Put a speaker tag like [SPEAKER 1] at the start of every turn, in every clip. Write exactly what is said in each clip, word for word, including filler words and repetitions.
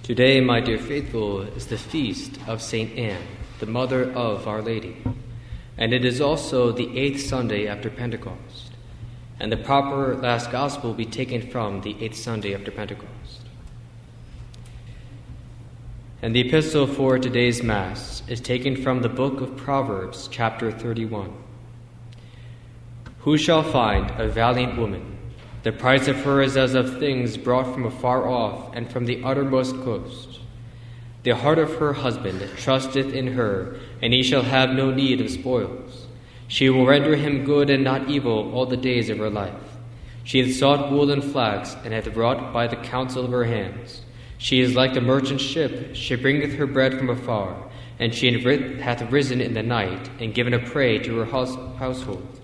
[SPEAKER 1] Today, my dear faithful, is the feast of Saint Anne, the mother of Our Lady, and it is also the eighth Sunday after Pentecost, and the proper last gospel will be taken from the eighth Sunday after Pentecost. And the epistle for today's Mass is taken from the book of Proverbs, chapter thirty-one. Who shall find a valiant woman? The price of her is as of things brought from afar off and from the uttermost coast. The heart of her husband trusteth in her, and he shall have no need of spoils. She will render him good and not evil all the days of her life. She hath sought wool and flax, and hath wrought by the counsel of her hands. She is like the merchant ship, she bringeth her bread from afar, and she hath risen in the night, and given a prey to her house- household,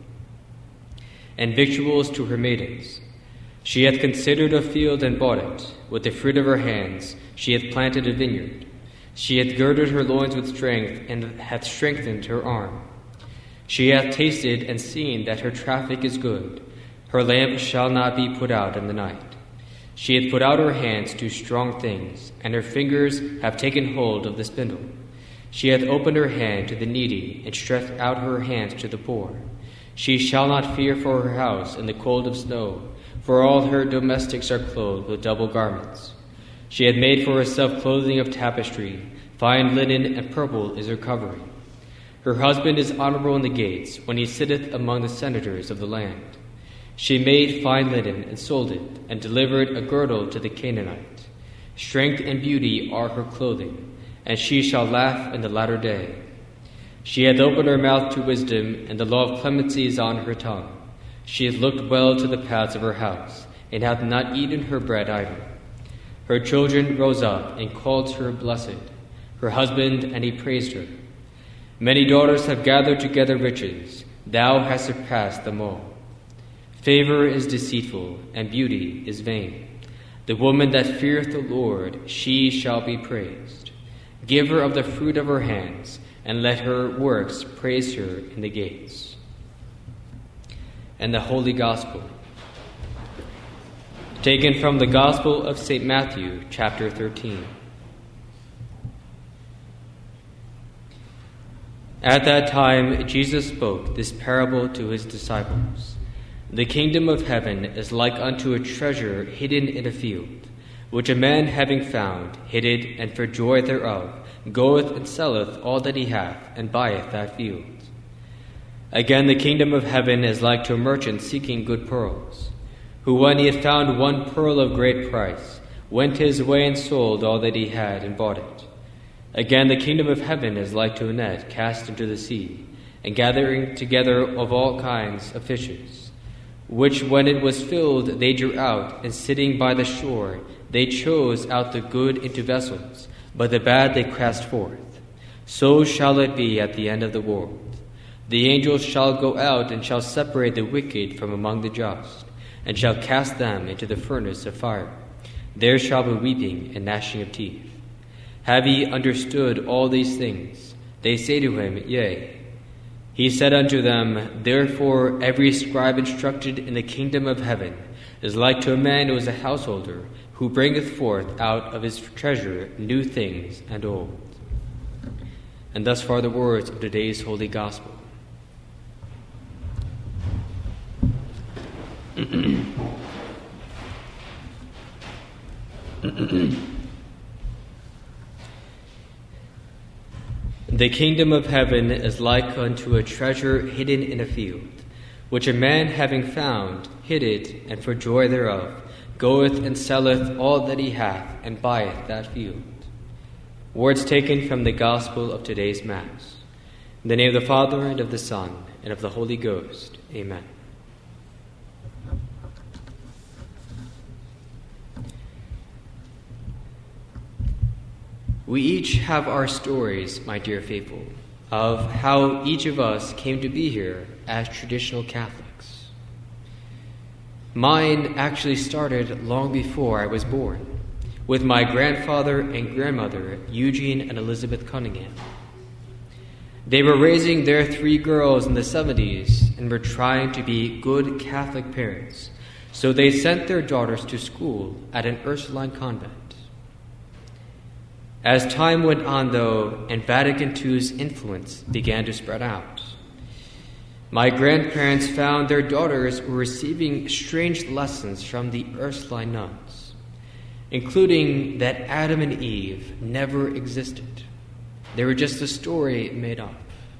[SPEAKER 1] and victuals to her maidens. She hath considered a field and bought it. With the fruit of her hands she hath planted a vineyard. She hath girded her loins with strength, and hath strengthened her arm. She hath tasted and seen that her traffic is good. Her lamp shall not be put out in the night. She hath put out her hands to strong things, and her fingers have taken hold of the spindle. She hath opened her hand to the needy, and stretched out her hands to the poor. She shall not fear for her house in the cold of snow, for all her domestics are clothed with double garments. She hath made for herself clothing of tapestry, fine linen and purple is her covering. Her husband is honorable in the gates, when he sitteth among the senators of the land. She made fine linen and sold it, and delivered a girdle to the Canaanite. Strength and beauty are her clothing, and she shall laugh in the latter day. She hath opened her mouth to wisdom, and the law of clemency is on her tongue. She hath looked well to the paths of her house, and hath not eaten her bread idle. Her children rose up, and called her blessed, her husband, and he praised her. Many daughters have gathered together riches, thou hast surpassed them all. Favor is deceitful, and beauty is vain. The woman that feareth the Lord, she shall be praised. Give her of the fruit of her hands, and let her works praise her in the gates. And the Holy Gospel, taken from the Gospel of Saint Matthew, chapter thirteen. At that time Jesus spoke this parable to his disciples. The kingdom of heaven is like unto a treasure hidden in a field, which a man having found, hid it, and for joy thereof goeth and selleth all that he hath, and buyeth that field. Again, the kingdom of heaven is like to a merchant seeking good pearls, who, when he had found one pearl of great price, went his way and sold all that he had and bought it. Again, the kingdom of heaven is like to a net cast into the sea, and gathering together of all kinds of fishes, which when it was filled they drew out, and sitting by the shore they chose out the good into vessels, but the bad they cast forth. So shall it be at the end of the world. The angels shall go out and shall separate the wicked from among the just, and shall cast them into the furnace of fire. There shall be weeping and gnashing of teeth. Have ye understood all these things? They say to him, Yea. He said unto them, Therefore every scribe instructed in the kingdom of heaven is like to a man who is a householder, who bringeth forth out of his treasure new things and old. And thus far the words of today's Holy Gospel. The kingdom of heaven is like unto a treasure hidden in a field, which a man having found, hid it, and for joy thereof goeth and selleth all that he hath, and buyeth that field. Words taken from the Gospel of today's Mass. In the name of the Father, and of the Son, and of the Holy Ghost. Amen. We each have our stories, my dear faithful, of how each of us came to be here as traditional Catholics. Mine actually started long before I was born, with my grandfather and grandmother, Eugene and Elizabeth Cunningham. They were raising their three girls in the seventies and were trying to be good Catholic parents, so they sent their daughters to school at an Ursuline convent. As time went on, though, and Vatican two's influence began to spread out, my grandparents found their daughters were receiving strange lessons from the Ursuline nuns, including that Adam and Eve never existed. They were just a story made up.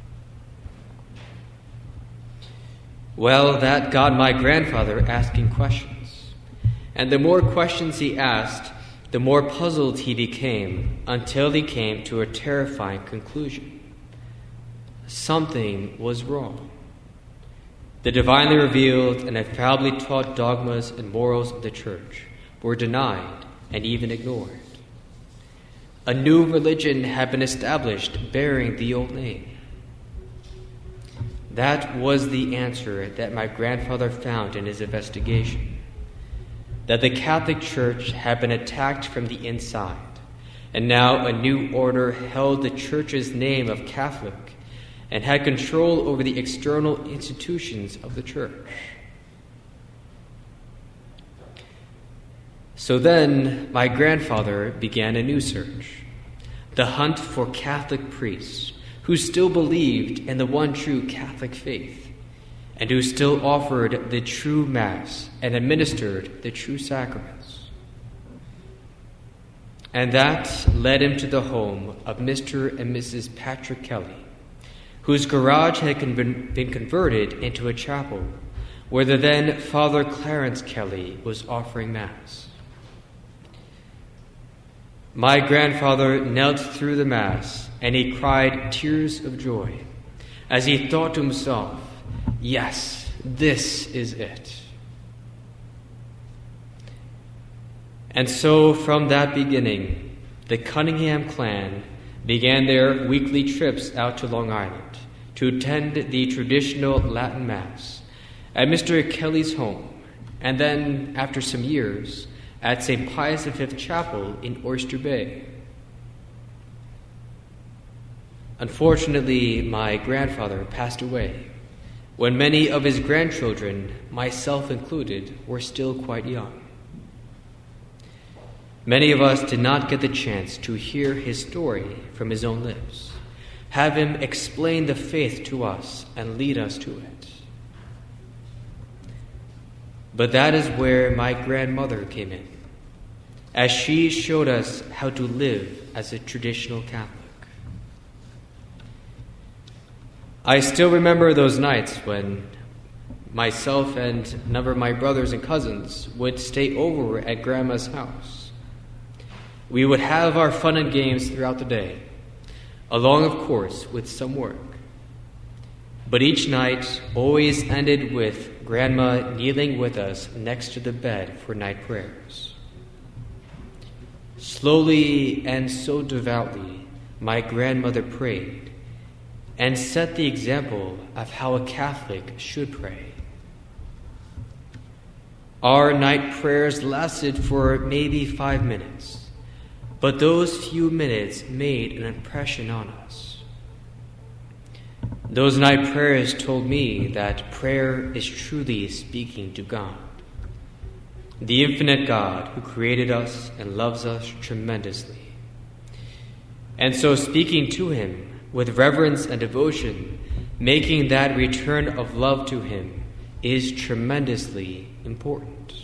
[SPEAKER 1] Well, that got my grandfather asking questions. And the more questions he asked, the more puzzled he became, until he came to a terrifying conclusion. Something was wrong. The divinely revealed and infallibly taught dogmas and morals of the Church were denied and even ignored. A new religion had been established bearing the old name. That was the answer that my grandfather found in his investigation. That the Catholic Church had been attacked from the inside, and now a new order held the Church's name of Catholic and had control over the external institutions of the Church. So then, my grandfather began a new search, the hunt for Catholic priests who still believed in the one true Catholic faith and who still offered the true Mass and administered the true sacraments. And that led him to the home of Mister and Missus Patrick Kelly, whose garage had been converted into a chapel where the then Father Clarence Kelly was offering Mass. My grandfather knelt through the Mass, and he cried tears of joy as he thought to himself, yes, this is it. And so from that beginning, the Cunningham clan began their weekly trips out to Long Island to attend the traditional Latin Mass at Mister Kelly's home, and then, after some years, at Saint Pius the Fifth Chapel in Oyster Bay. Unfortunately, my grandfather passed away when many of his grandchildren, myself included, were still quite young. Many of us did not get the chance to hear his story from his own lips, have him explain the faith to us and lead us to it. But that is where my grandmother came in, as she showed us how to live as a traditional Catholic. I still remember those nights when myself and a number of my brothers and cousins would stay over at Grandma's house. We would have our fun and games throughout the day, along, of course, with some work. But each night always ended with Grandma kneeling with us next to the bed for night prayers. Slowly and so devoutly, my grandmother prayed and set the example of how a Catholic should pray. Our night prayers lasted for maybe five minutes, but those few minutes made an impression on us. Those night prayers told me that prayer is truly speaking to God, the infinite God who created us and loves us tremendously. And so speaking to Him with reverence and devotion, making that return of love to Him, is tremendously important.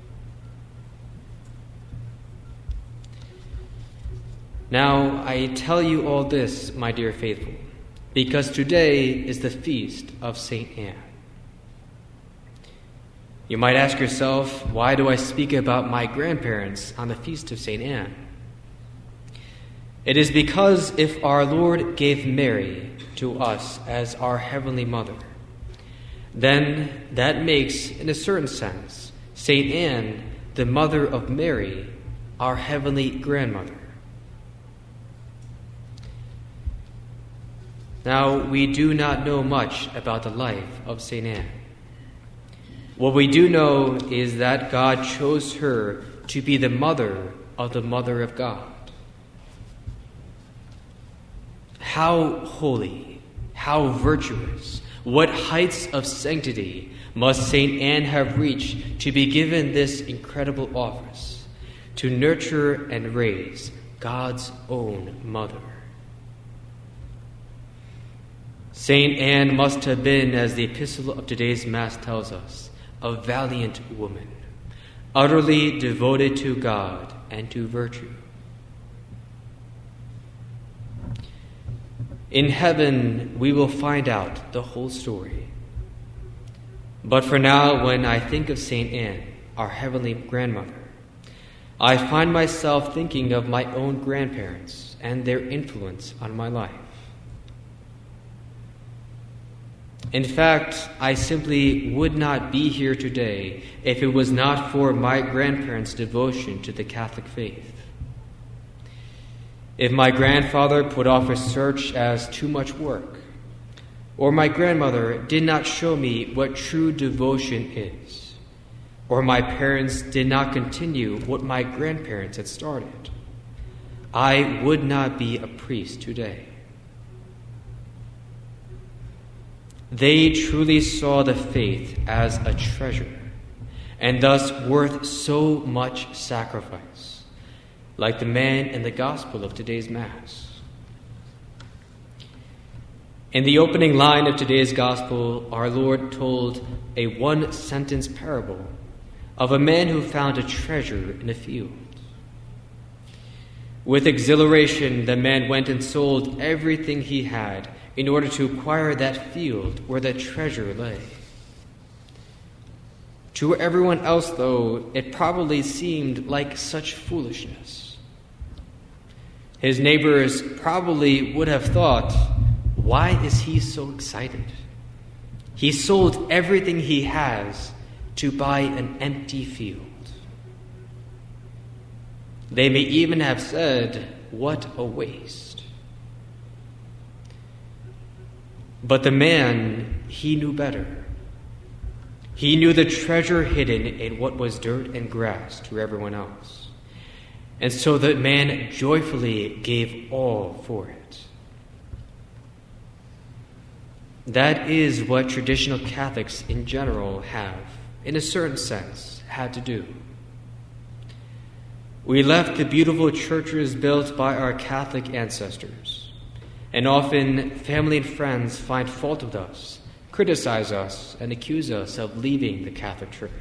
[SPEAKER 1] Now, I tell you all this, my dear faithful, because today is the feast of Saint Anne. You might ask yourself, why do I speak about my grandparents on the feast of Saint Anne? It is because if our Lord gave Mary to us as our Heavenly Mother, then that makes, in a certain sense, Saint Anne, the mother of Mary, our Heavenly Grandmother. Now, we do not know much about the life of Saint Anne. What we do know is that God chose her to be the mother of the Mother of God. How holy, how virtuous, what heights of sanctity must Saint Anne have reached to be given this incredible office, to nurture and raise God's own mother. Saint Anne must have been, as the epistle of today's Mass tells us, a valiant woman, utterly devoted to God and to virtue. In heaven, we will find out the whole story. But for now, when I think of Saint Anne, our heavenly grandmother, I find myself thinking of my own grandparents and their influence on my life. In fact, I simply would not be here today if it was not for my grandparents' devotion to the Catholic faith. If my grandfather put off research as too much work, or my grandmother did not show me what true devotion is, or my parents did not continue what my grandparents had started, I would not be a priest today. They truly saw the faith as a treasure, and thus worth so much sacrifice, like the man in the gospel of today's Mass. In the opening line of today's gospel, our Lord told a one-sentence parable of a man who found a treasure in a field. With exhilaration, the man went and sold everything he had in order to acquire that field where the treasure lay. To everyone else, though, it probably seemed like such foolishness. His neighbors probably would have thought, why is he so excited? He sold everything he has to buy an empty field. They may even have said, what a waste. But the man, he knew better. He knew the treasure hidden in what was dirt and grass to everyone else. And so the man joyfully gave all for it. That is what traditional Catholics in general have, in a certain sense, had to do. We left the beautiful churches built by our Catholic ancestors, and often family and friends find fault with us, criticize us, and accuse us of leaving the Catholic Church.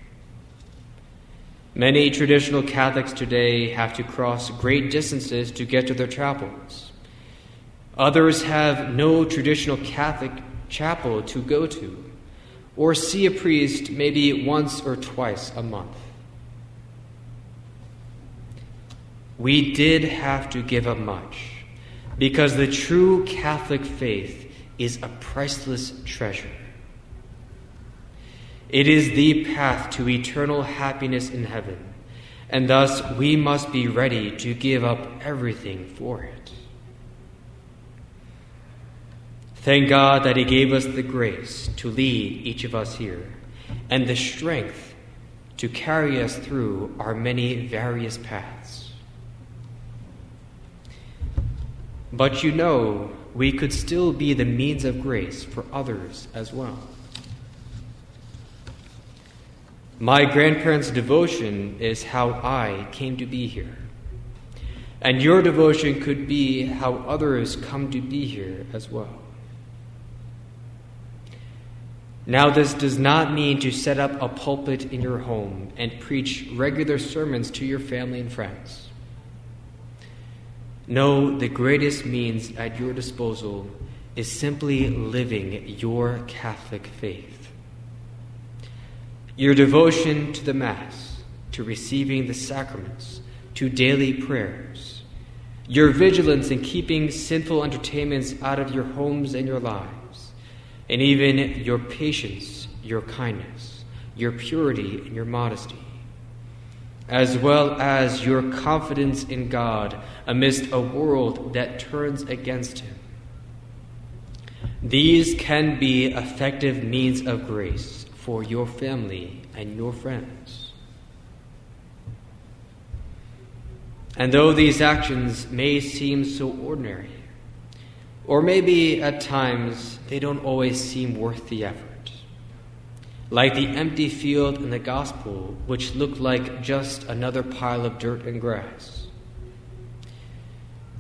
[SPEAKER 1] Many traditional Catholics today have to cross great distances to get to their chapels. Others have no traditional Catholic chapel to go to, or see a priest maybe once or twice a month. We did have to give up much, because the true Catholic faith is a priceless treasure. It is the path to eternal happiness in heaven, and thus we must be ready to give up everything for it. Thank God that He gave us the grace to lead each of us here, and the strength to carry us through our many various paths. But you know, we could still be the means of grace for others as well. My grandparents' devotion is how I came to be here. And your devotion could be how others come to be here as well. Now, this does not mean to set up a pulpit in your home and preach regular sermons to your family and friends. No, the greatest means at your disposal is simply living your Catholic faith. Your devotion to the Mass, to receiving the sacraments, to daily prayers. Your vigilance in keeping sinful entertainments out of your homes and your lives. And even your patience, your kindness, your purity, and your modesty, as well as your confidence in God amidst a world that turns against Him. These can be effective means of grace for your family and your friends. And though these actions may seem so ordinary, or maybe at times they don't always seem worth the effort, like the empty field in the gospel, which looked like just another pile of dirt and grass,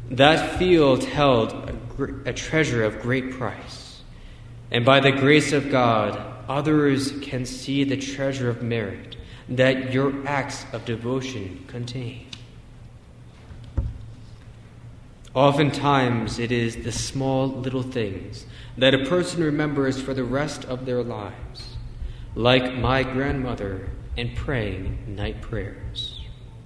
[SPEAKER 1] That field held a, gr- a treasure of great price, and by the grace of God, others can see the treasure of merit that your acts of devotion contain. Oftentimes, it is the small little things that a person remembers for the rest of their lives, like my grandmother and praying night prayers.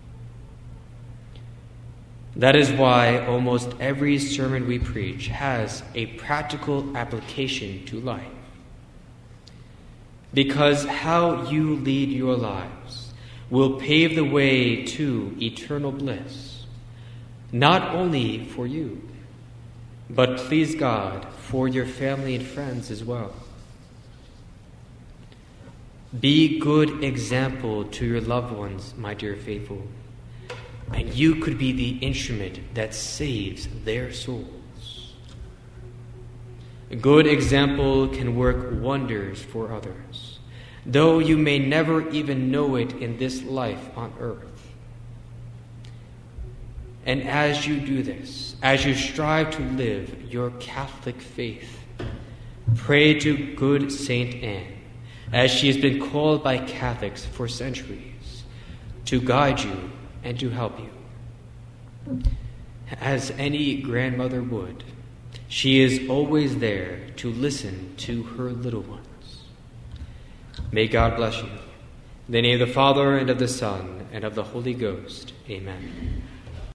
[SPEAKER 1] That is why almost every sermon we preach has a practical application to life. Because how you lead your lives will pave the way to eternal bliss, not only for you, but please God, for your family and friends as well. Be good example to your loved ones, my dear faithful, and you could be the instrument that saves their souls. A good example can work wonders for others, though you may never even know it in this life on earth. And as you do this, as you strive to live your Catholic faith, pray to good Saint Anne, as she has been called by Catholics for centuries, to guide you and to help you. As any grandmother would, she is always there to listen to her little ones. May God bless you. In the name of the Father, and of the Son, and of the Holy Ghost. Amen.